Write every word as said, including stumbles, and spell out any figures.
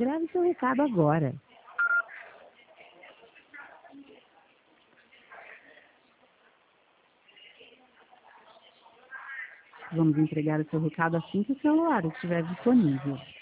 Grave seu recado agora. Vamos entregar o seu recado assim que o celular estiver disponível.